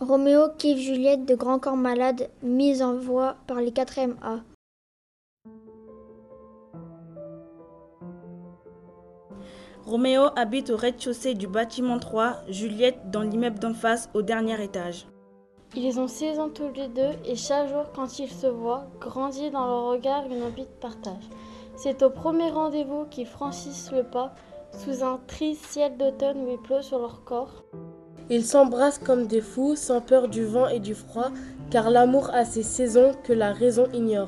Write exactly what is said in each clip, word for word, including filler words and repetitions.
Roméo kiffe Juliette de Grand Corps Malade, mise en voix par les quatrième A. Roméo habite au rez-de-chaussée du bâtiment trois, Juliette dans l'immeuble d'en face au dernier étage. Ils ont seize ans tous les deux et chaque jour quand ils se voient, grandit dans leur regard une envie de partage. C'est au premier rendez-vous qu'ils franchissent le pas, sous un triste ciel d'automne où il pleut sur leur corps. Ils s'embrassent comme des fous, sans peur du vent et du froid, car l'amour a ses saisons que la raison ignore.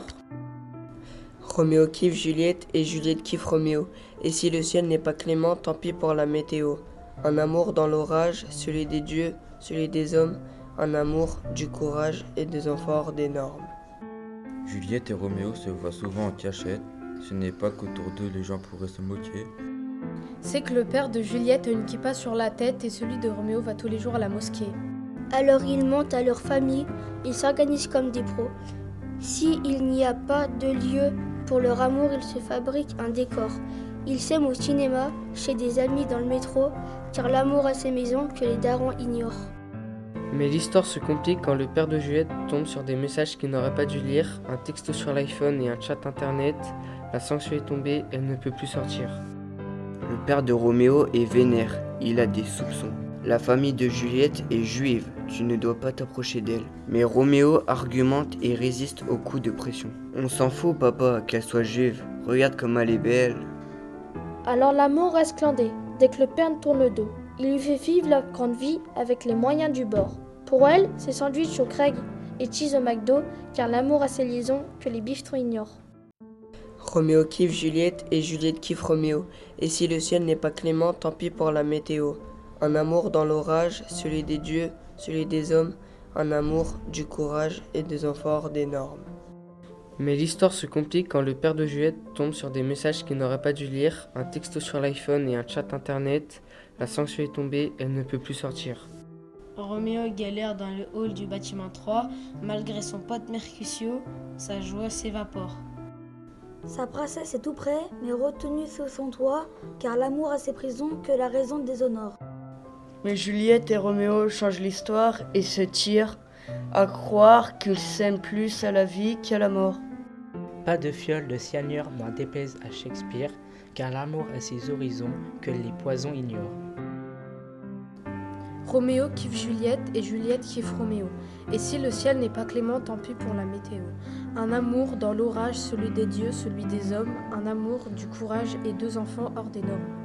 Roméo kiffe Juliette et Juliette kiffe Roméo. Et si le ciel n'est pas clément, tant pis pour la météo. Un amour dans l'orage, celui des dieux, celui des hommes. Un amour, du courage et des enfants hors des normes. Juliette et Roméo se voient souvent en cachette. Ce n'est pas qu'autour d'eux les gens pourraient se moquer. C'est que le père de Juliette a une kippa sur la tête et celui de Roméo va tous les jours à la mosquée. Alors ils montent à leur famille, ils s'organisent comme des pros. S'il n'y a pas de lieu pour leur amour, ils se fabriquent un décor. Ils s'aiment au cinéma, chez des amis dans le métro, car l'amour a ses maisons que les darons ignorent. Mais l'histoire se complique quand le père de Juliette tombe sur des messages qu'il n'aurait pas dû lire, un texto sur l'iPhone et un chat internet. La sanction est tombée, elle ne peut plus sortir. Le père de Roméo est vénère, il a des soupçons. La famille de Juliette est juive, tu ne dois pas t'approcher d'elle. Mais Roméo argumente et résiste aux coups de pression. On s'en fout papa, qu'elle soit juive, regarde comme elle est belle. Alors l'amour reste clandé, dès que le père tourne le dos. Il lui fait vivre la grande vie avec les moyens du bord. Pour elle, c'est sandwich au Craig et cheese au McDo, car l'amour a ses liaisons que les bifetons ignorent. Roméo kiffe Juliette et Juliette kiffe Roméo. Et si le ciel n'est pas clément, tant pis pour la météo. Un amour dans l'orage, celui des dieux, celui des hommes. Un amour, du courage et des enfants hors des normes. Mais l'histoire se complique quand le père de Juliette tombe sur des messages qu'il n'aurait pas dû lire, un texto sur l'iPhone et un chat internet. La sanction est tombée, elle ne peut plus sortir. Roméo galère dans le hall du bâtiment trois, malgré son pote Mercutio, sa joie s'évapore. Sa princesse est tout près, mais retenue sous son toit, car l'amour a ses prisons que la raison déshonore. Mais Juliette et Roméo changent l'histoire et se tirent à croire qu'ils s'aiment plus à la vie qu'à la mort. Pas de fiole de cyanure n'en déplaise à Shakespeare, car l'amour a ses horizons que les poisons ignorent. Roméo kiffe Juliette et Juliette kiffe Roméo. Et si le ciel n'est pas clément, tant pis pour la météo. Un amour dans l'orage, celui des dieux, celui des hommes. Un amour, du courage et deux enfants hors des normes.